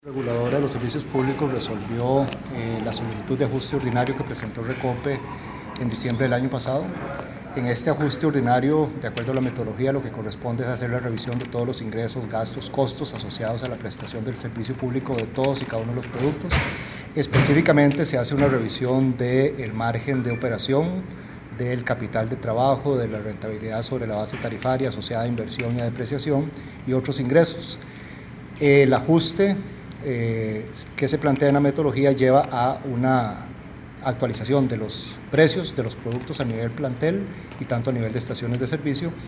La reguladora de los servicios públicos resolvió la solicitud de ajuste ordinario que presentó Recope en diciembre del año pasado. En este ajuste ordinario, de acuerdo a la metodología, lo que corresponde es hacer la revisión de todos los ingresos, gastos, costos asociados a la prestación del servicio público de todos y cada uno de los productos. Específicamente se hace una revisión del margen de operación, del capital de trabajo, de la rentabilidad sobre la base tarifaria asociada a inversión y a depreciación y otros ingresos. El ajuste que se plantea en la metodología lleva a una actualización de los precios de los productos a nivel plantel y tanto a nivel de estaciones de servicio.